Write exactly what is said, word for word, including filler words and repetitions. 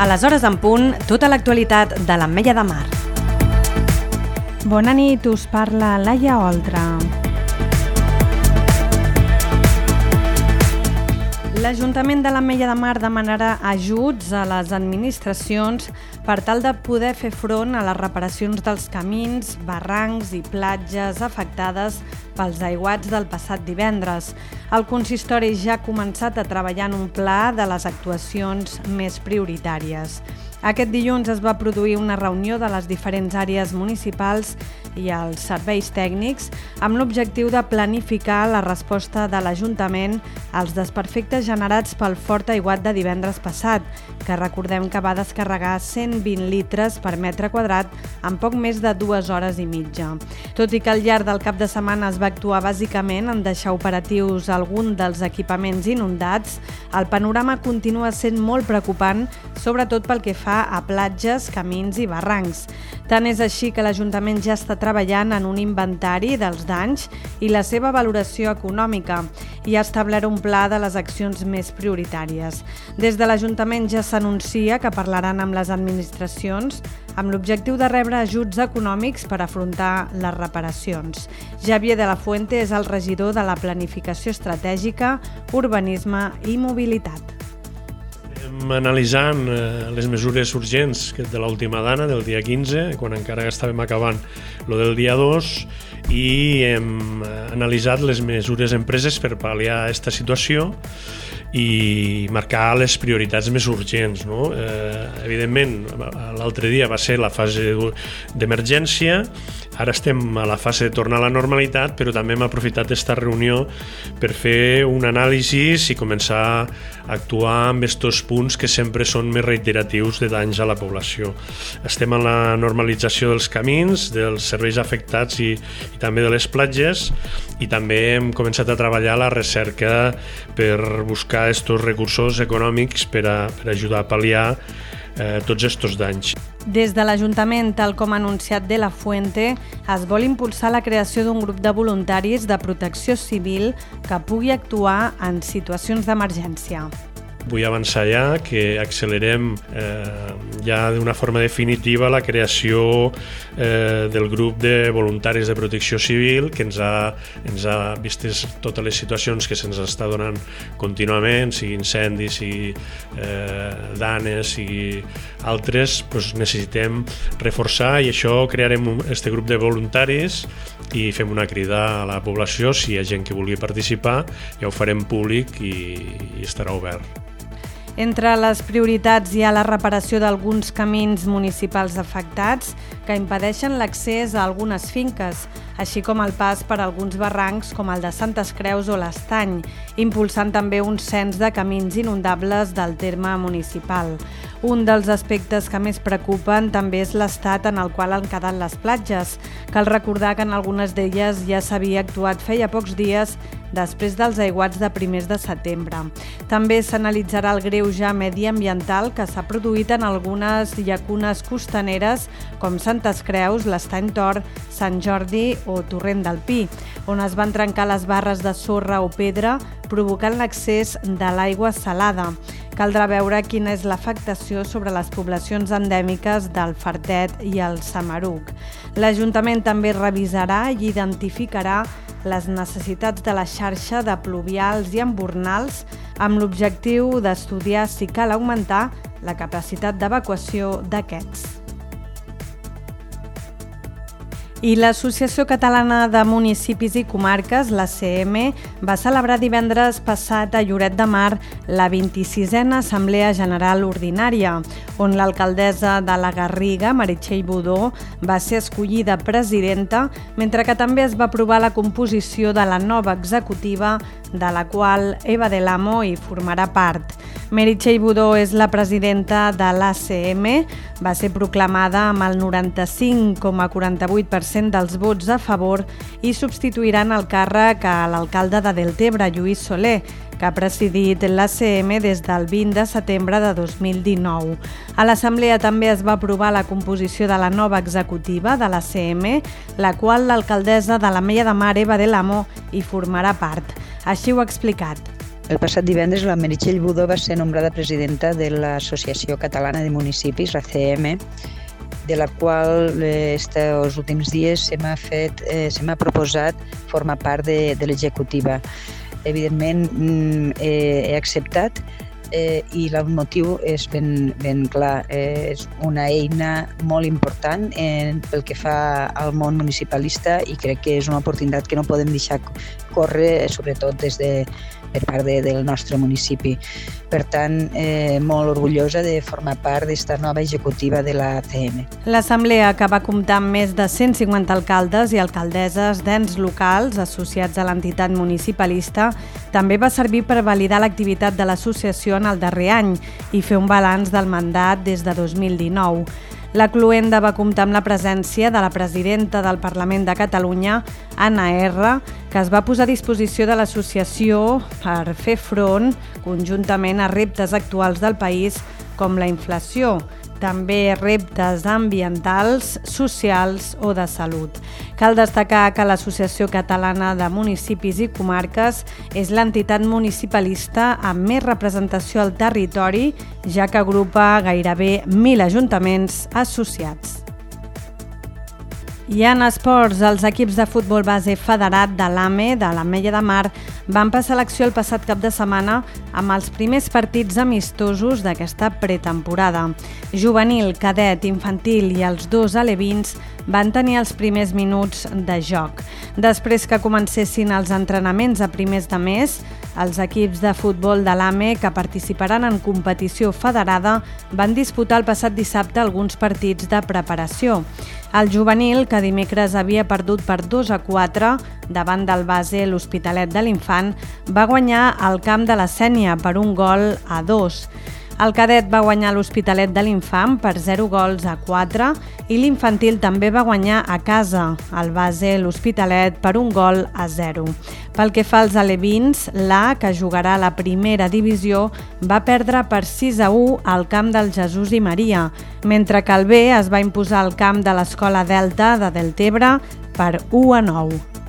A les hores en punt, tota l'actualitat de l'Ametlla de Mar. Bona nit, us parla Laia Oltra. L'Ajuntament de l'Ametlla de Mar demanarà ajuts a les administracions per tal de poder fer front a les reparacions dels camins, barrancs i platges afectades pels aiguats del passat divendres. El consistori ja ha començat a treballar en un pla de les actuacions més prioritàries. Aquest dilluns es va produir una reunió de les diferents àrees municipals i els serveis tècnics amb l'objectiu de planificar la resposta de l'Ajuntament als desperfectes generats pel fort aiguat de divendres passat, que recordem que va descarregar cent vint litres per metre quadrat en poc més de dues hores i mitja. Tot i que al llarg del cap de setmana es va actuar bàsicament en deixar operatius algun dels equipaments inundats, el panorama continua sent molt preocupant, sobretot pel que fa a platges, camins i barrancs. Tant és així que l'Ajuntament ja està treballant en un inventari dels danys i la seva valoració econòmica i ha establert un pla de les accions més prioritàries. Des de l'Ajuntament ja s'anuncia que parlaran amb les administracions amb l'objectiu de rebre ajuts econòmics per afrontar les reparacions. Javier de la Fuente és el regidor de la Planificació Estratègica, Urbanisme i Mobilitat. Estem analitzant les mesures urgents de l'última dana, del dia quinze, quan encara estàvem acabant lo del dia dos, i hem analitzat les mesures empreses per pal·liar aquesta situació i marcar les prioritats més urgents, no? Eh, evidentment, l'altre dia va ser la fase d'emergència, ara estem a la fase de tornar a la normalitat, però també hem aprofitat aquesta reunió per fer un anàlisi i començar a actuar amb aquests punts que sempre són més reiteratius de danys a la població. Estem en la normalització dels camins, dels serveis afectats i, i també de les platges, i també hem començat a treballar la recerca per buscar aquests recursos econòmics per a, per ajudar a pal·liar eh, tots aquests danys. Des de l'Ajuntament, tal com ha anunciat De la Fuente, es vol impulsar la creació d'un grup de voluntaris de protecció civil que pugui actuar en situacions d'emergència. Vull avançar ja que accelerem eh, ja d'una forma definitiva la creació eh, del grup de voluntaris de protecció civil que ens ha, ens ha vistes totes les situacions que se'ns està donant contínuament, sigui incendis, sigui eh, danes, sigui altres, doncs necessitem reforçar, i això crearem aquest grup de voluntaris i fem una crida a la població. Si hi ha gent que vulgui participar, ja ho farem públic i, i estarà obert. Entre les prioritats hi ha la reparació d'alguns camins municipals afectats que impedeixen l'accés a algunes finques, així com el pas per alguns barrancs com el de Santes Creus o l'Estany, impulsant també un cens de camins inundables del terme municipal. Un dels aspectes que més preocupen també és l'estat en el qual han quedat les platges. Cal recordar que en algunes d'elles ja s'havia actuat feia pocs dies després dels aiguats de primers de setembre. També s'analitzarà el greuge mediambiental que s'ha produït en algunes llacunes costaneres com Santes Creus, l'Estany Tor, Sant Jordi o Torrent del Pi, on es van trencar les barres de sorra o pedra provocant l'accés de l'aigua salada. Caldrà veure quina és l'afectació sobre les poblacions endèmiques del Fartet i el Samaruc. L'Ajuntament també revisarà i identificarà les necessitats de la xarxa de pluvials i embornals amb l'objectiu d'estudiar si cal augmentar la capacitat d'evacuació d'aquests. I l'Associació Catalana de Municipis i Comarques, l'A C M, va celebrar divendres passat a Lloret de Mar la vint-i-sisena Assemblea General Ordinària, on l'alcaldessa de la Garriga, Meritxell Budó, va ser escollida presidenta, mentre que també es va aprovar la composició de la nova executiva, de la qual Eva del Amo hi formarà part. Meritxell Budó és la presidenta de l'A C M, va ser proclamada amb el noranta-cinc coma quaranta-vuit per cent dels vots a favor i substituiran el càrrec a l'alcalde de Deltebre, Lluís Soler, que ha presidit l'A C M des del vint de setembre de dos mil dinou. A l'Assemblea també es va aprovar la composició de la nova executiva de l'A C M, la qual l'alcaldessa de l'Ametlla de Mar, Eva del Amo, hi formarà part. Així ho ha explicat. El passat divendres la Meritxell Budó va ser nombrada presidenta de l'Associació Catalana de Municipis, la C M, de la qual eh, estos últims dies se m'ha fet, eh, se m'ha proposat formar part de, de l'executiva. Evidentment eh, he acceptat eh, i el motiu és ben, ben clar. Eh, és una eina molt important eh, pel que fa al món municipalista i crec que és una oportunitat que no podem deixar córrer, sobretot des de per part de, del nostre municipi. Per tant, eh, molt orgullosa de formar part d'esta nova executiva de la C M. L'assemblea, que va comptar amb més de cent cinquanta alcaldes i alcaldesses d'ens locals associats a l'entitat municipalista, també va servir per validar l'activitat de l'associació en el darrer any i fer un balanç del mandat des de dos mil dinou. La cloenda va comptar amb la presència de la presidenta del Parlament de Catalunya, Anna R., que es va posar a disposició de l'associació per fer front conjuntament a reptes actuals del país com la inflació, també reptes ambientals, socials o de salut. Cal destacar que l'Associació Catalana de Municipis i Comarques és l'entitat municipalista amb més representació al territori, ja que agrupa gairebé mil ajuntaments associats. I en esports, els equips de futbol base federat de l'A M E, de l'Ametlla de Mar, van passar l'acció el passat cap de setmana amb els primers partits amistosos d'aquesta pretemporada. Juvenil, cadet, infantil i els dos alevins van tenir els primers minuts de joc. Després que comencessin els entrenaments a primers de mes, els equips de futbol de l'A M E que participaran en competició federada van disputar el passat dissabte alguns partits de preparació. El juvenil, que dimecres havia perdut per dos a quatre davant del base l'Hospitalet de l'Infant, va guanyar al camp de la Sénia per un gol a dos. El cadet va guanyar l'Hospitalet de l'Infant per zero gols a quatre i l'infantil també va guanyar a casa el base l'Hospitalet per un gol a zero. Pel que fa als alevins, l'A, que jugarà a la primera divisió, va perdre per sis a u al camp del Jesús i Maria, mentre que el B es va imposar al camp de l'Escola Delta de Deltebre per u a nou.